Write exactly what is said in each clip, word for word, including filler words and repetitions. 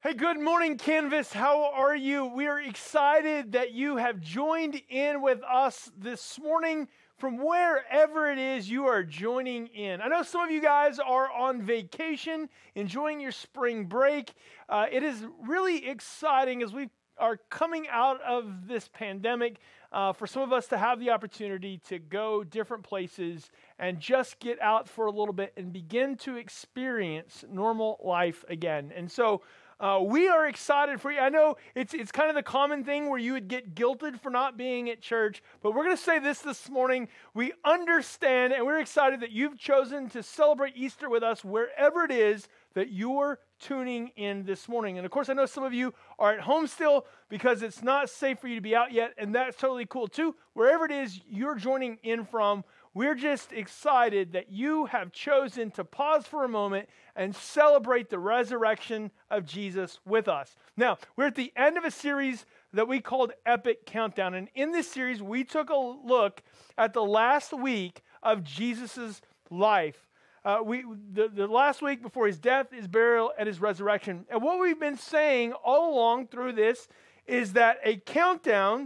Hey, good morning, Canvas. How are you? We are excited that you have joined in with us this morning from wherever it is you are joining in. I know some of you guys are on vacation, enjoying your spring break. Uh, it is really exciting as we are coming out of this pandemic uh, for some of us to have the opportunity to go different places and just get out for a little bit and begin to experience normal life again. And so Uh, we are excited for you. I know it's it's kind of the common thing where you would get guilted for not being at church, but we're going to say this this morning. We understand and we're excited that you've chosen to celebrate Easter with us wherever it is that you're tuning in this morning. And of course, I know some of you are at home still because it's not safe for you to be out yet, and that's totally cool too. Wherever it is you're joining in from, we're just excited that you have chosen to pause for a moment and celebrate the resurrection of Jesus with us. Now, we're at the end of a series that we called Epic Countdown. And in this series, we took a look at the last week of Jesus' life. Uh, we the, the last week before his death, his burial, and his resurrection. And what we've been saying all along through this is that a countdown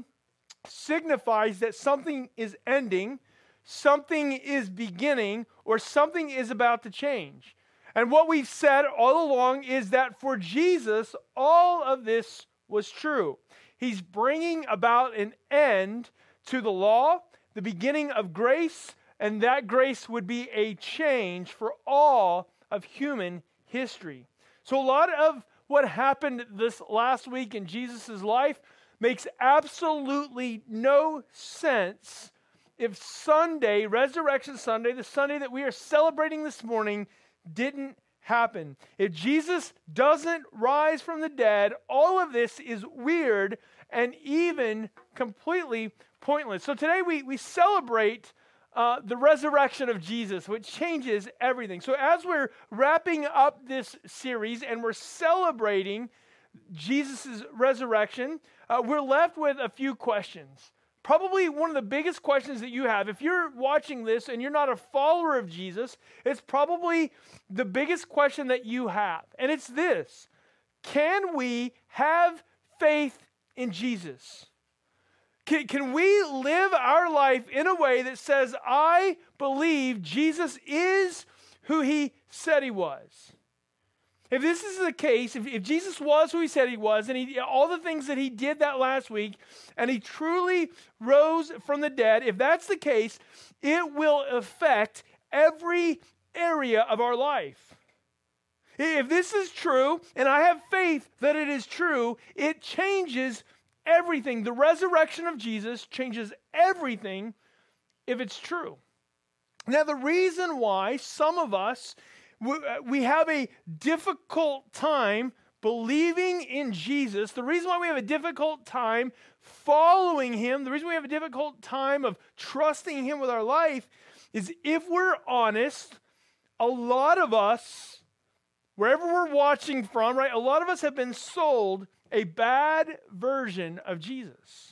signifies that something is ending, something is beginning, or something is about to change. And what we've said all along is that for Jesus, all of this was true. He's bringing about an end to the law, the beginning of grace, and that grace would be a change for all of human history. So a lot of what happened this last week in Jesus' life makes absolutely no sense if Sunday, Resurrection Sunday, the Sunday that we are celebrating this morning, didn't happen. If Jesus doesn't rise from the dead, all of this is weird and even completely pointless. So today we, we celebrate uh, the resurrection of Jesus, which changes everything. So as we're wrapping up this series and we're celebrating Jesus' resurrection, uh, we're left with a few questions. Probably one of the biggest questions that you have, if you're watching this and you're not a follower of Jesus, it's probably the biggest question that you have. And it's this: can we have faith in Jesus? Can, can we live our life in a way that says, I believe Jesus is who he said he was? If this is the case, if, if Jesus was who he said he was, and he, all the things that he did that last week, and he truly rose from the dead, if that's the case, it will affect every area of our life. If this is true, and I have faith that it is true, it changes everything. The resurrection of Jesus changes everything if it's true. Now, the reason why some of us we have a difficult time believing in Jesus, the reason why we have a difficult time following him, the reason we have a difficult time of trusting him with our life is, if we're honest, a lot of us, wherever we're watching from, right, a lot of us have been sold a bad version of Jesus.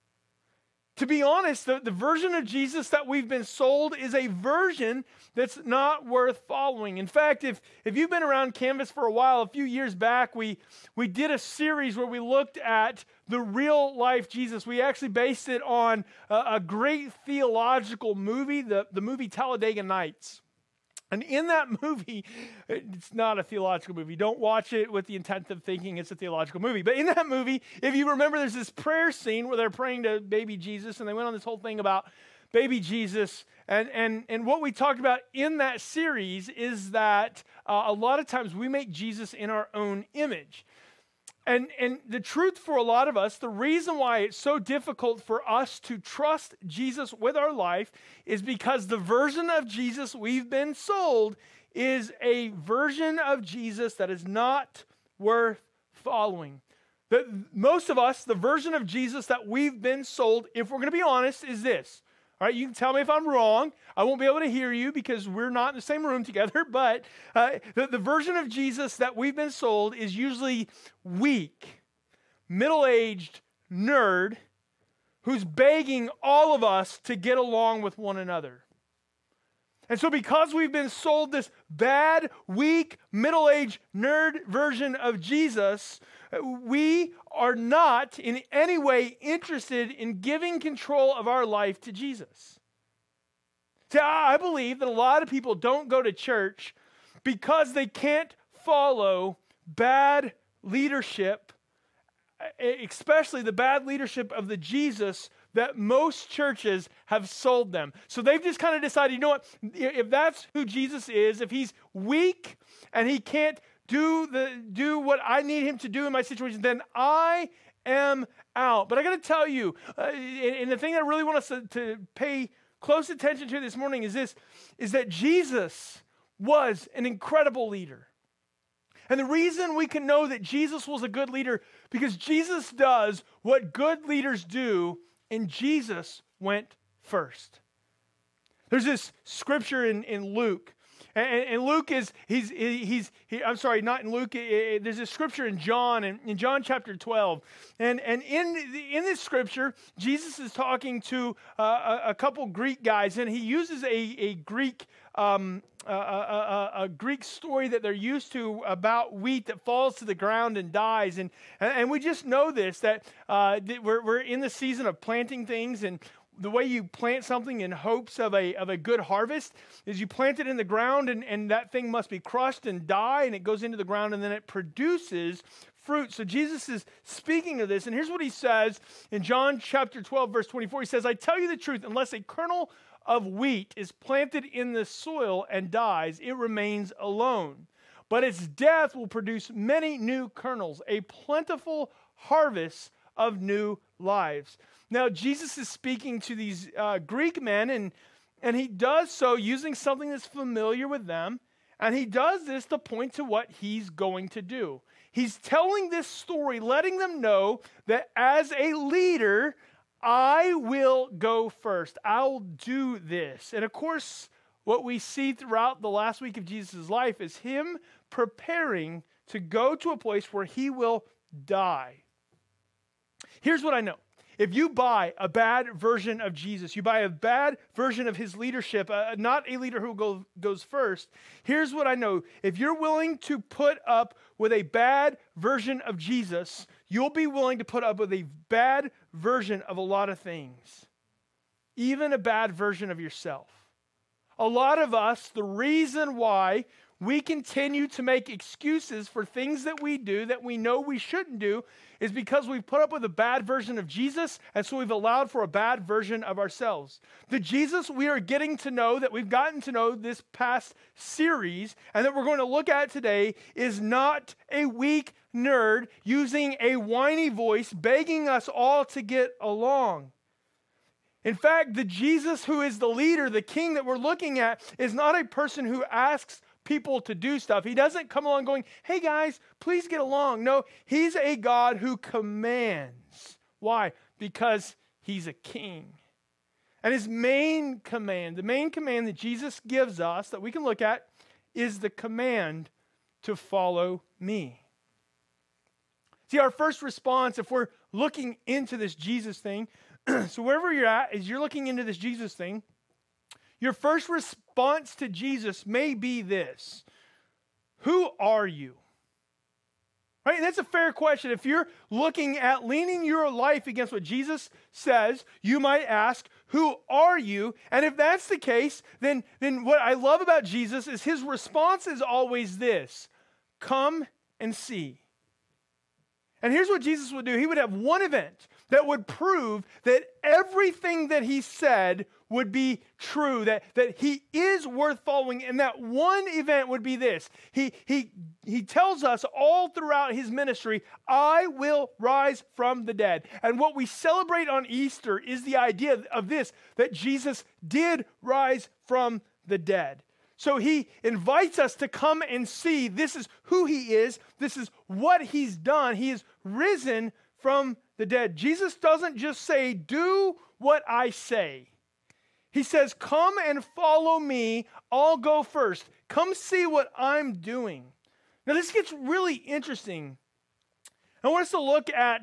To be honest, the, the version of Jesus that we've been sold is a version that's not worth following. In fact, if, if you've been around Canvas for a while, a few years back, we, we did a series where we looked at the real life Jesus. We actually based it on a, a great theological movie, the, the movie Talladega Nights. And in that movie, it's not a theological movie. Don't watch it with the intent of thinking it's a theological movie. But in that movie, if you remember, there's this prayer scene where they're praying to baby Jesus, and they went on this whole thing about baby Jesus. And, and, and what we talked about in that series is that uh, a lot of times we make Jesus in our own image. And, and the truth for a lot of us, the reason why it's so difficult for us to trust Jesus with our life is because the version of Jesus we've been sold is a version of Jesus that is not worth following. The, most of us, the version of Jesus that we've been sold, if we're going to be honest, is this. All right, you can tell me if I'm wrong. I won't be able to hear you because we're not in the same room together. But uh, the, the version of Jesus that we've been sold is usually weak, middle-aged nerd who's begging all of us to get along with one another. And so because we've been sold this bad, weak, middle-aged nerd version of Jesus, we are not in any way interested in giving control of our life to Jesus. See, I believe that a lot of people don't go to church because they can't follow bad leadership, especially the bad leadership of the Jesus that most churches have sold them. So they've just kind of decided, you know what, if that's who Jesus is, if he's weak and he can't do the do what I need him to do in my situation, then I am out. But I got to tell you, uh, and, and the thing that I really want us to, to pay close attention to this morning is this, is that Jesus was an incredible leader. And the reason we can know that Jesus was a good leader, because Jesus does what good leaders do, and Jesus went first. There's this scripture in, in Luke, and, and Luke is, he's, he's he, I'm sorry, not in Luke, there's a scripture in John, in, in John chapter twelve, and, and in, in this scripture, Jesus is talking to uh, a, a couple Greek guys, and he uses a, a Greek um, a, a, a Greek story that they're used to about wheat that falls to the ground and dies. And, and we just know this, that, uh, that we're, we're in the season of planting things, and the way you plant something in hopes of a, of a good harvest is you plant it in the ground, and, and that thing must be crushed and die, and it goes into the ground, and then it produces fruit. So Jesus is speaking of this, and here's what he says in John chapter twelve, verse twenty-four. He says, I tell you the truth, unless a kernel of wheat is planted in the soil and dies, it remains alone. But its death will produce many new kernels, a plentiful harvest of new lives. Now, Jesus is speaking to these uh, Greek men, and, and he does so using something that's familiar with them, and he does this to point to what he's going to do. He's telling this story, letting them know that as a leader, I will go first. I'll do this. And of course, what we see throughout the last week of Jesus' life is him preparing to go to a place where he will die. Here's what I know. If you buy a bad version of Jesus, you buy a bad version of his leadership, uh, not a leader who go, goes first, here's what I know. If you're willing to put up with a bad version of Jesus, you'll be willing to put up with a bad version of a lot of things, even a bad version of yourself. A lot of us, the reason why we continue to make excuses for things that we do that we know we shouldn't do is because we've put up with a bad version of Jesus, and so we've allowed for a bad version of ourselves. The Jesus we are getting to know, that we've gotten to know this past series, and that we're going to look at today, is not a weak nerd using a whiny voice begging us all to get along. In fact, the Jesus who is the leader, the king that we're looking at, is not a person who asks people to do stuff. He doesn't come along going, hey guys, please get along. No, he's a God who commands. Why? Because he's a king. And his main command, the main command that Jesus gives us that we can look at, is the command to follow me. See, our first response, if we're looking into this Jesus thing, so wherever you're at, as you're looking into this Jesus thing, your first response to Jesus may be this: who are you? Right? And that's a fair question. If you're looking at leaning your life against what Jesus says, you might ask, who are you? And if that's the case, then, then what I love about Jesus is his response is always this: come and see. And here's what Jesus would do. He would have one event that would prove that everything that he said would be true, that, that he is worth following. And that one event would be this. He, he, he tells us all throughout his ministry, I will rise from the dead. And what we celebrate on Easter is the idea of this, that Jesus did rise from the dead. So he invites us to come and see this is who he is. This is what he's done. He is risen from the dead. Jesus doesn't just say, do what I say. He says, come and follow me. I'll go first. Come see what I'm doing. Now this gets really interesting. I want us to look at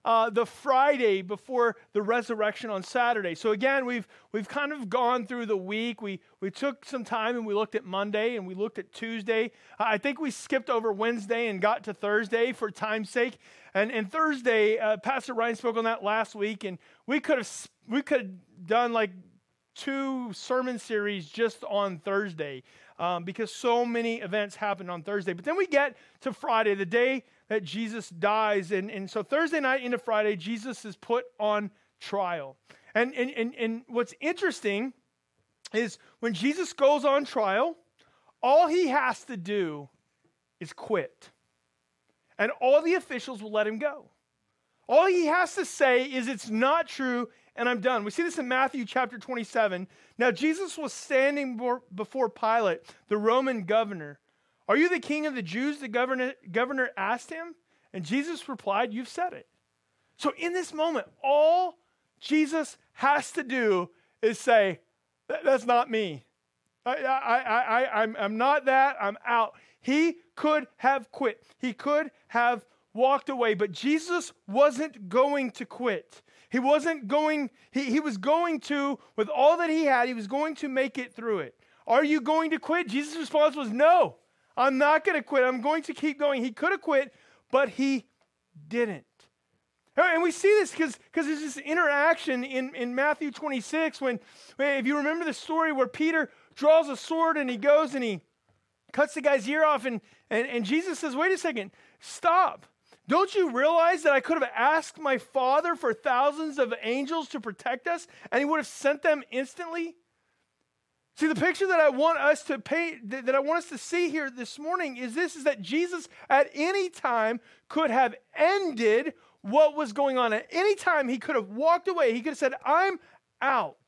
uh, the Friday before the resurrection on Saturday. So again, we've we've kind of gone through the week. We we took some time and we looked at Monday and we looked at Tuesday. Uh, I think we skipped over Wednesday and got to Thursday for time's sake. And and Thursday, uh, Pastor Ryan spoke on that last week, and we could have we could have done like two sermon series just on Thursday. Um, because so many events happened on Thursday. But then we get to Friday, the day that Jesus dies. And, and so Thursday night into Friday, Jesus is put on trial. And, and, and, and what's interesting is when Jesus goes on trial, all he has to do is quit. And all the officials will let him go. All he has to say is it's not true, and I'm done. We see this in Matthew chapter twenty-seven. Now, Jesus was standing before Pilate, the Roman governor. Are you the king of the Jews? The governor, governor asked him. And Jesus replied, you've said it. So in this moment, all Jesus has to do is say, that's not me. I, I, I, I, I'm, I'm not that. I'm out. He could have quit. He could have walked away, but Jesus wasn't going to quit. He wasn't going, he, he was going to, with all that he had, he was going to make it through it. Are you going to quit? Jesus' response was, no, I'm not going to quit. I'm going to keep going. He could have quit, but he didn't. And we see this because because there's this interaction in, in Matthew twenty-six when, if you remember the story where Peter draws a sword and he goes and he cuts the guy's ear off, and, and, and Jesus says, wait a second, stop. Don't you realize that I could have asked my Father for thousands of angels to protect us, and he would have sent them instantly? See, the picture that I want us to paint, that I want us to see here this morning is this, is that Jesus at any time could have ended what was going on. At any time, he could have walked away. He could have said, I'm out.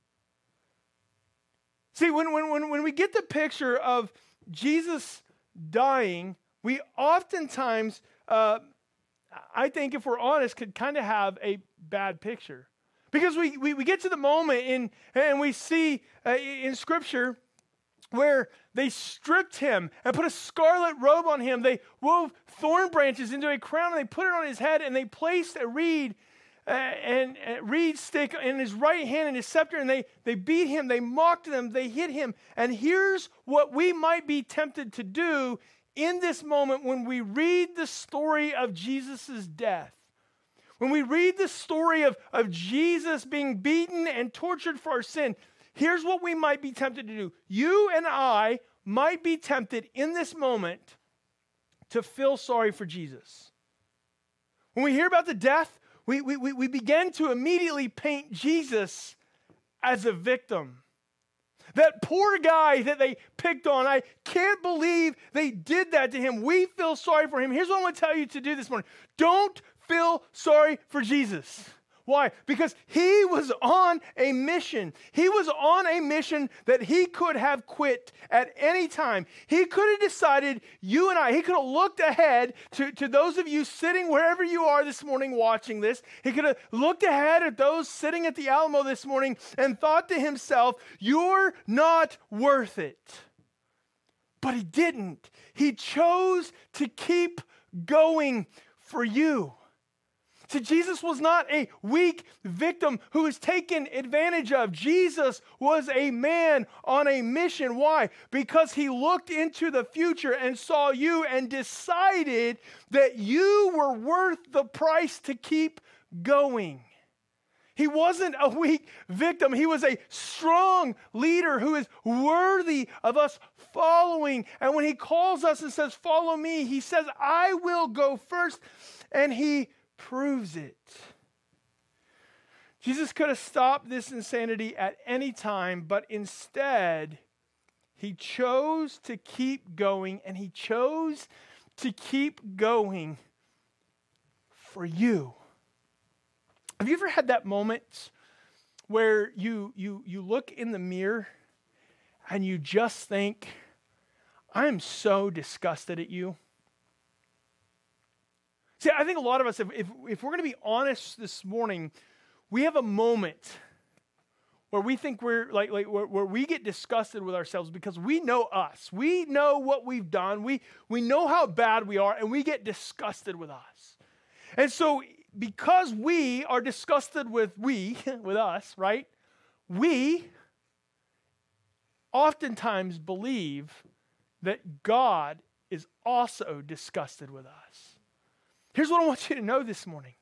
See, when, when, when, when we get the picture of Jesus dying, we oftentimes, uh, I think if we're honest, could kind of have a bad picture. Because we, we, we get to the moment in, and we see uh, in Scripture where they stripped him and put a scarlet robe on him. They wove thorn branches into a crown and they put it on his head, and they placed a reed uh, and a reed stick in his right hand and his scepter, and they, they beat him, they mocked him, they hit him. And here's what we might be tempted to do in this moment when we read the story of Jesus' death. When we read the story of, of Jesus being beaten and tortured for our sin, here's what we might be tempted to do. You and I might be tempted in this moment to feel sorry for Jesus. When we hear about the death, we, we, we begin to immediately paint Jesus as a victim. That poor guy that they picked on, I can't believe they did that to him. We feel sorry for him. Here's what I want to tell you to do this morning. Don't feel sorry for Jesus. Why? Because he was on a mission. He was on a mission that he could have quit at any time. He could have decided, you and I, he could have looked ahead to, to those of you sitting wherever you are this morning watching this. He could have looked ahead at those sitting at the Alamo this morning and thought to himself, you're not worth it. But he didn't. He chose to keep going for you. See, Jesus was not a weak victim who was taken advantage of. Jesus was a man on a mission. Why? Because he looked into the future and saw you and decided that you were worth the price to keep going. He wasn't a weak victim. He was a strong leader who is worthy of us following. And when he calls us and says, follow me, he says, I will go first. And he proves it. Jesus could have stopped this insanity at any time, but instead, he chose to keep going, and he chose to keep going for you. Have you ever had that moment where you you you look in the mirror and you just think, I am so disgusted at you? See, I think a lot of us, if, if, if we're going to be honest this morning, we have a moment where we think we're like, like where, where we get disgusted with ourselves because we know us. We know what we've done. We, we know how bad we are, and we get disgusted with us. And so because we are disgusted with we, with us, right? We oftentimes believe that God is also disgusted with us. Here's what I want you to know this morning.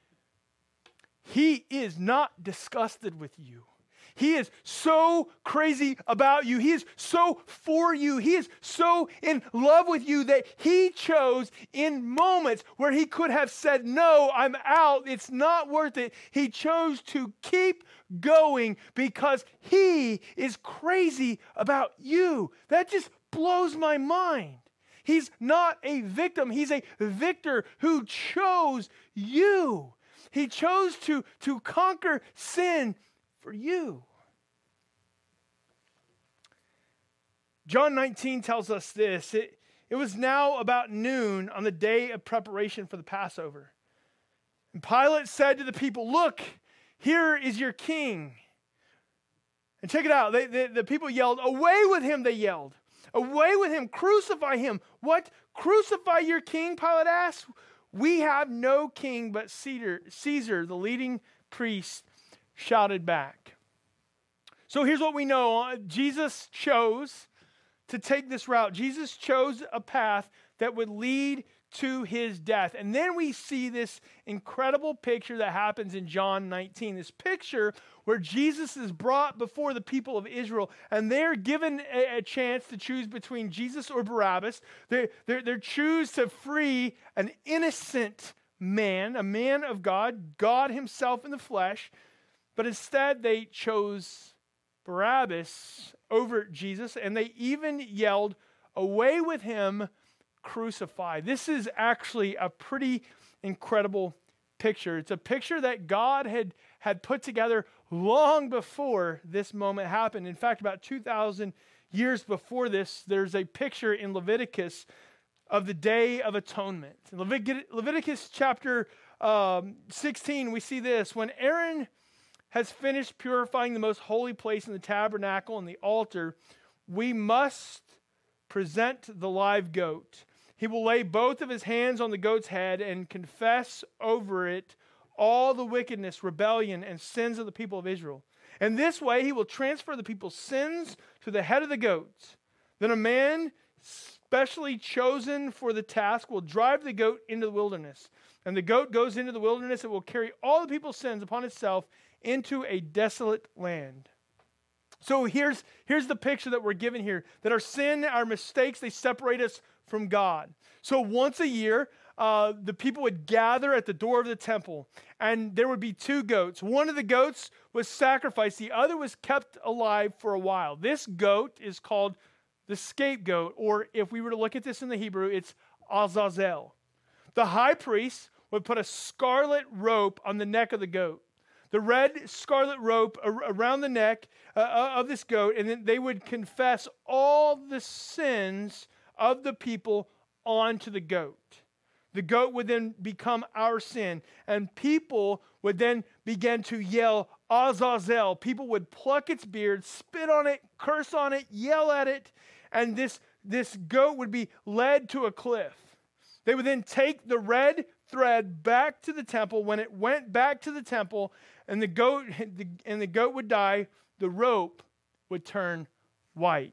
He is not disgusted with you. He is so crazy about you. He is so for you. He is so in love with you that he chose in moments where he could have said, no, I'm out. It's not worth it. He chose to keep going because he is crazy about you. That just blows my mind. He's not a victim. He's a victor who chose you. He chose to, to conquer sin for you. John nineteen tells us this. It, it was now about noon on the day of preparation for the Passover. And Pilate said to the people, look, here is your king. And check it out. They, they, the people yelled, away with him, they yelled. Away with him, crucify him. What? Crucify your king, Pilate asked. We have no king but Caesar, Caesar, the leading priest, shouted back. So here's what we know. Jesus chose to take this route. Jesus chose a path that would lead to his death. And then we see this incredible picture that happens in John nineteen. This picture where Jesus is brought before the people of Israel and they're given a, a chance to choose between Jesus or Barabbas. They they they choose to free an innocent man, a man of God, God himself in the flesh. But instead they chose Barabbas over Jesus, and they even yelled, away with him, crucify. This is actually a pretty incredible picture. It's a picture that God had, had put together long before this moment happened. In fact, about two thousand years before this, there's a picture in Leviticus of the Day of Atonement. In Levit- Leviticus chapter um, sixteen, we see this. When Aaron has finished purifying the most holy place in the tabernacle and the altar, we must present the live goat. He will lay both of his hands on the goat's head and confess over it all the wickedness, rebellion, and sins of the people of Israel. And this way he will transfer the people's sins to the head of the goat. Then a man specially chosen for the task will drive the goat into the wilderness. And the goat goes into the wilderness. It will carry all the people's sins upon itself into a desolate land. So here's, here's the picture that we're given here, that our sin, our mistakes, they separate us from God. So once a year, uh, the people would gather at the door of the temple, and there would be two goats. One of the goats was sacrificed. The other was kept alive for a while. This goat is called the scapegoat, or if we were to look at this in the Hebrew, it's Azazel. The high priest would put a scarlet rope on the neck of the goat. The red scarlet rope around the neck uh, of this goat, and then they would confess all the sins of the people onto the goat. The goat would then become our sin, and people would then begin to yell, Azazel. People would pluck its beard, spit on it, curse on it, yell at it, and this, this goat would be led to a cliff. They would then take the red thread back to the temple. When it went back to the temple and the goat and the goat would die, the rope would turn white.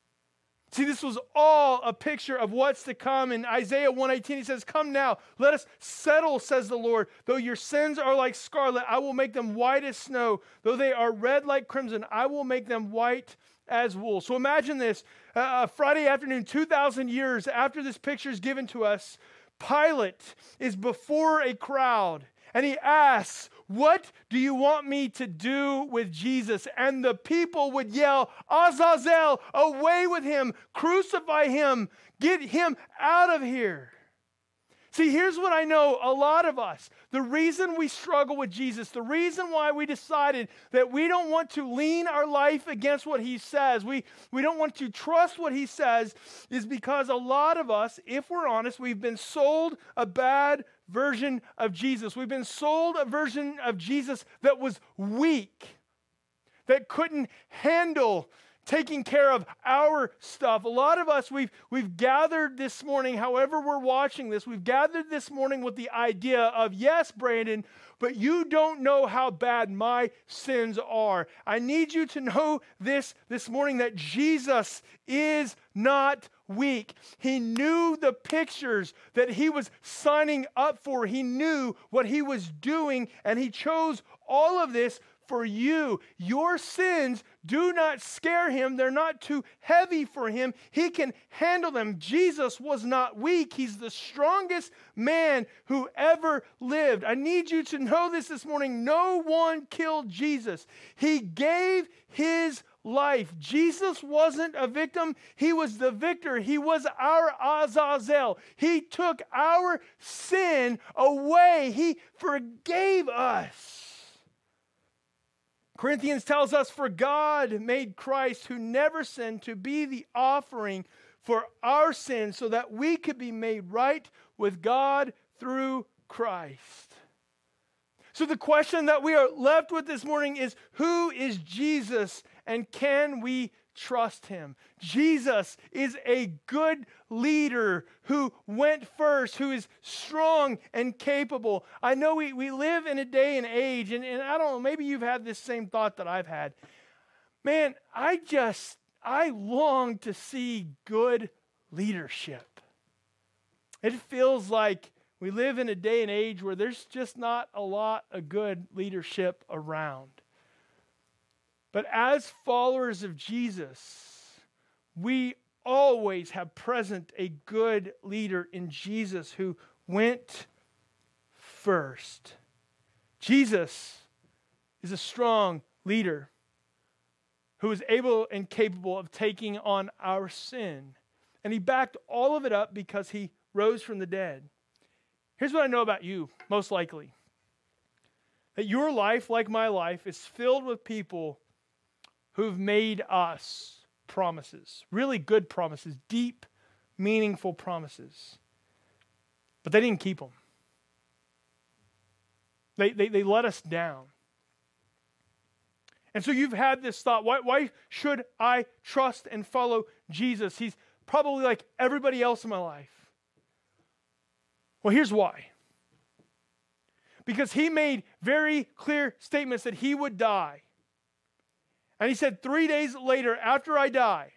See, this was all a picture of what's to come. In Isaiah one eighteen, he says, come now, let us settle, says the Lord. Though your sins are like scarlet, I will make them white as snow. Though they are red like crimson, I will make them white as wool. So imagine this, uh, Friday afternoon, two thousand years after this picture is given to us, Pilate is before a crowd and he asks, what do you want me to do with Jesus? And the people would yell, Azazel, away with him, crucify him, get him out of here. See, here's what I know, a lot of us, the reason we struggle with Jesus, the reason why we decided that we don't want to lean our life against what he says, we, we don't want to trust what he says, is because a lot of us, if we're honest, we've been sold a bad version of Jesus. We've been sold a version of Jesus that was weak, that couldn't handle taking care of our stuff. A lot of us, we've, we've gathered this morning, however we're watching this, we've gathered this morning with the idea of, yes, Brandon, but you don't know how bad my sins are. I need you to know this this morning, that Jesus is not weak. He knew the pictures that he was signing up for. He knew what he was doing, and he chose all of this for you. Your sins do not scare him. They're not too heavy for him. He can handle them. Jesus was not weak. He's the strongest man who ever lived. I need you to know this this morning. No one killed Jesus. He gave his life. Jesus wasn't a victim. He was the victor. He was our Azazel. He took our sin away. He forgave us. Corinthians tells us, for God made Christ, who never sinned, to be the offering for our sins so that we could be made right with God through Christ. So the question that we are left with this morning is, who is Jesus and can we trust him? Jesus is a good leader who went first, who is strong and capable. I know we, we live in a day and age, and, and I don't know, maybe you've had this same thought that I've had. Man, I just, I long to see good leadership. It feels like we live in a day and age where there's just not a lot of good leadership around. But as followers of Jesus, we always have present a good leader in Jesus who went first. Jesus is a strong leader who is able and capable of taking on our sin. And he backed all of it up because he rose from the dead. Here's what I know about you, most likely. That your life, like my life, is filled with people who've made us promises, really good promises, deep, meaningful promises. But they didn't keep them. They, they, they let us down. And so you've had this thought, why, why should I trust and follow Jesus? He's probably like everybody else in my life. Well, here's why. Because he made very clear statements that he would die. And he said, three days later, after I die,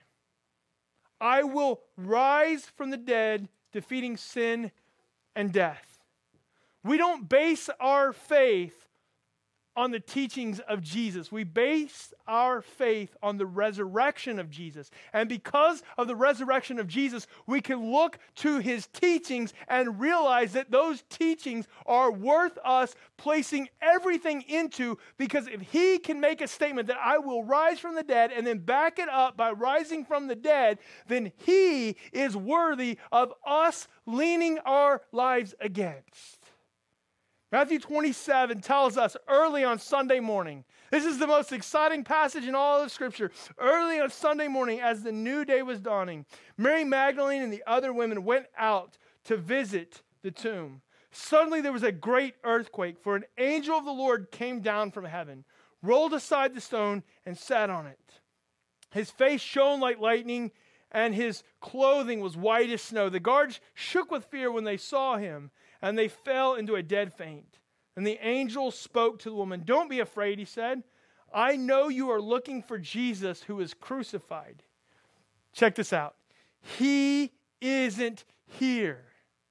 I will rise from the dead, defeating sin and death. We don't base our faith on the teachings of Jesus. We base our faith on the resurrection of Jesus. And because of the resurrection of Jesus, we can look to his teachings and realize that those teachings are worth us placing everything into, because if he can make a statement that I will rise from the dead and then back it up by rising from the dead, then he is worthy of us leaning our lives against. Matthew twenty-seven tells us early on Sunday morning, this is the most exciting passage in all of Scripture. Early on Sunday morning, as the new day was dawning, Mary Magdalene and the other women went out to visit the tomb. Suddenly there was a great earthquake, for an angel of the Lord came down from heaven, rolled aside the stone, and sat on it. His face shone like lightning, and his clothing was white as snow. The guards shook with fear when they saw him, and they fell into a dead faint. And the angel spoke to the woman. Don't be afraid, he said. I know you are looking for Jesus who is crucified. Check this out. He isn't here.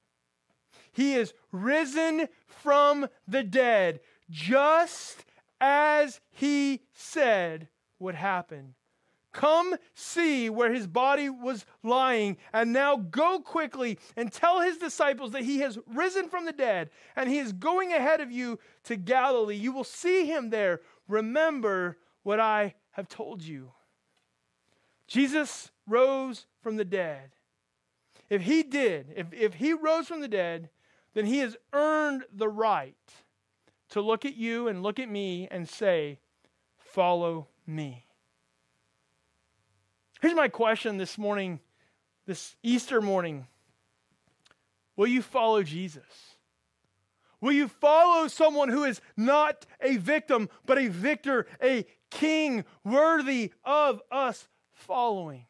He is risen from the dead, just as he said would happen. Come see where his body was lying, and now go quickly and tell his disciples that he has risen from the dead, and he is going ahead of you to Galilee. You will see him there. Remember what I have told you. Jesus rose from the dead. If he did, if, if he rose from the dead, then he has earned the right to look at you and look at me and say, follow me. Here's my question this morning, this Easter morning. Will you follow Jesus? Will you follow someone who is not a victim, but a victor, a king worthy of us following.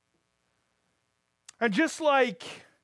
And just like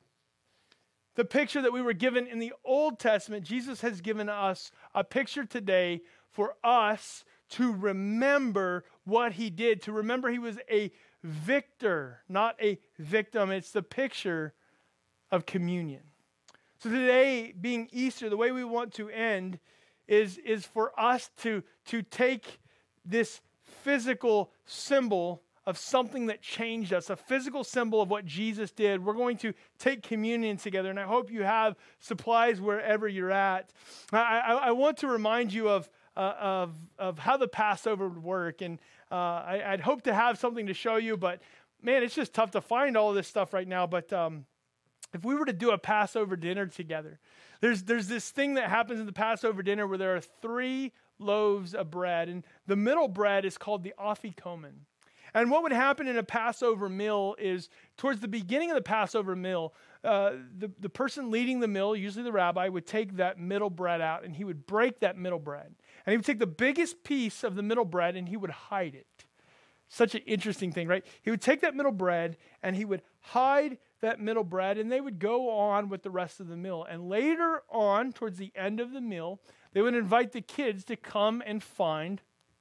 the picture that we were given in the Old Testament, Jesus has given us a picture today for us to remember what he did, to remember he was a victor, not a victim. It's the picture of communion. So today, being Easter, the way we want to end is, is for us to, to take this physical symbol of something that changed us, a physical symbol of what Jesus did. We're going to take communion together, and I hope you have supplies wherever you're at. I, I, I want to remind you of, uh, of, of how the Passover would work, and uh, I, I'd hope to have something to show you, but man, it's just tough to find all of this stuff right now. But um, if we were to do a Passover dinner together, there's, there's this thing that happens in the Passover dinner where there are three loaves of bread, and the middle bread is called the afikomen. And what would happen in a Passover meal is towards the beginning of the Passover meal, uh, the, the person leading the meal, usually the rabbi, would take that middle bread out and he would break that middle bread. And he would take the biggest piece of the middle bread and he would hide it. Such an interesting thing, right? He would take that middle bread and he would hide that middle bread, and they would go on with the rest of the meal. And later on, towards the end of the meal, they would invite the kids to come and find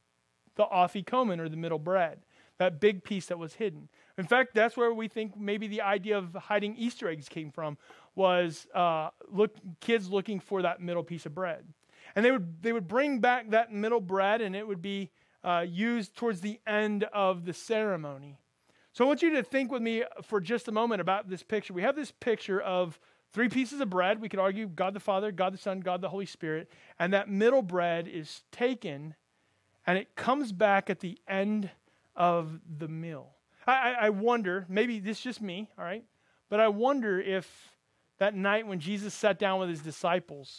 the afikomen, or the middle bread. That big piece that was hidden. In fact, that's where we think maybe the idea of hiding Easter eggs came from, was uh, look, kids looking for that middle piece of bread. And they would they would bring back that middle bread, and it would be uh, used towards the end of the ceremony. So I want you to think with me for just a moment about this picture. We have this picture of three pieces of bread. We could argue God the Father, God the Son, God the Holy Spirit. And that middle bread is taken, and it comes back at the end of the meal. I, I wonder, maybe this is just me, all right? But I wonder if that night when Jesus sat down with his disciples,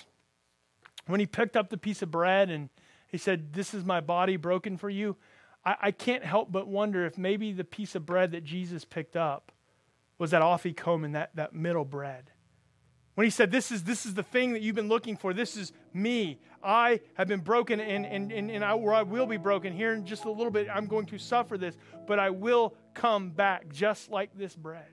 when he picked up the piece of bread and he said, "This is my body broken for you," I, I can't help but wonder if maybe the piece of bread that Jesus picked up was that afikomen, that, that middle bread. When he said, this is this is the thing that you've been looking for. This is me. I have been broken, and, and, and, and I, or I will be broken. Here in just a little bit, I'm going to suffer this, but I will come back just like this bread.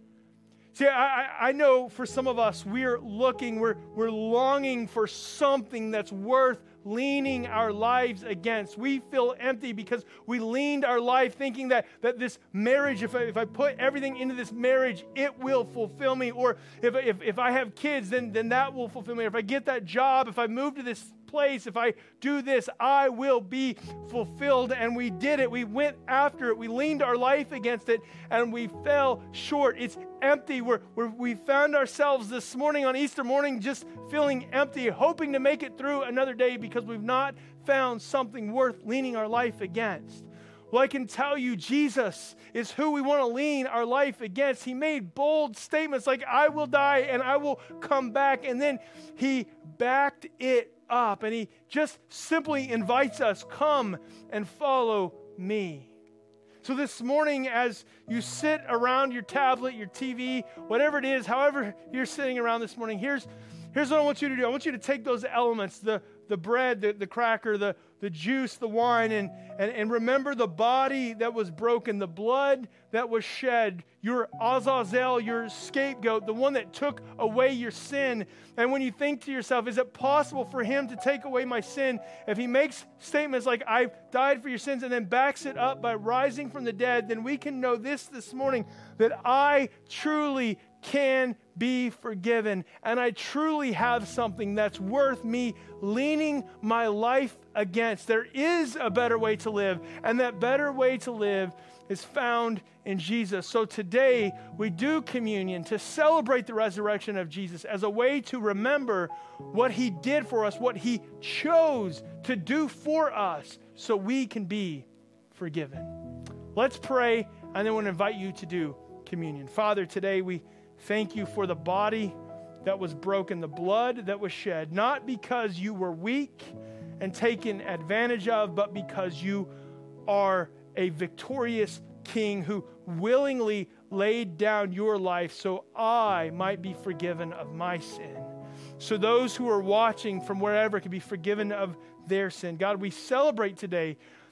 See, I, I know for some of us, we're looking, we're, we're longing for something that's worth leaning our lives against. We feel empty because we leaned our life thinking that, that this marriage, if I, if I put everything into this marriage, it will fulfill me. Or if, if, if I have kids, then, then that will fulfill me. Or if I get that job, if I move to this place, if I do this, I will be fulfilled. And we did it. We went after it. We leaned our life against it, and we fell short. It's empty. We're, we're, we found ourselves this morning on Easter morning just feeling empty, hoping to make it through another day because we've not found something worth leaning our life against. Well, I can tell you, Jesus is who we want to lean our life against. He made bold statements like, "I will die and I will come back." And then he backed it up, and he just simply invites us, "Come and follow me." So this morning, as you sit around your tablet, your T V, whatever it is, however you're sitting around this morning, here's, here's what I want you to do. I want you to take those elements, the, the bread, the, the cracker, the, the juice, the wine, and, and, and remember the body that was broken, the blood that was shed, your Azazel, your scapegoat, the one that took away your sin. And when you think to yourself, is it possible for him to take away my sin? If he makes statements like, "I died for your sins," and then backs it up by rising from the dead, then we can know this this morning, that I truly can be forgiven, and I truly have something that's worth me leaning my life against. There is a better way to live, and that better way to live is found in Jesus. So today we do communion to celebrate the resurrection of Jesus as a way to remember what he did for us, what he chose to do for us so we can be forgiven. Let's pray, and then we'll invite you to do communion. Father, today we thank you for the body that was broken, the blood that was shed, not because you were weak and taken advantage of, but because you are a victorious King who willingly laid down your life so I might be forgiven of my sin. So those who are watching from wherever can be forgiven of their sin. God, we celebrate today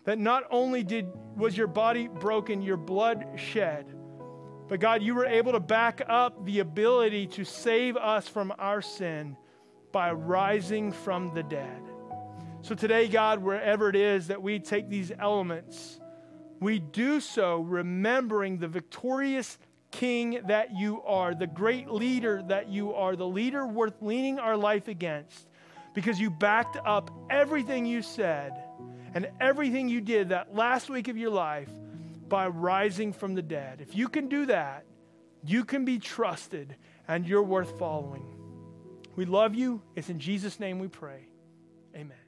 that not only did was your body broken, your blood shed, but God, you were able to back up the ability to save us from our sin by rising from the dead. So today, God, wherever it is that we take these elements, we do so remembering the victorious King that you are, the great leader that you are, the leader worth leaning our life against, because you backed up everything you said and everything you did that last week of your life by rising from the dead. If you can do that, you can be trusted and you're worth following. We love you. It's in Jesus' name we pray. Amen.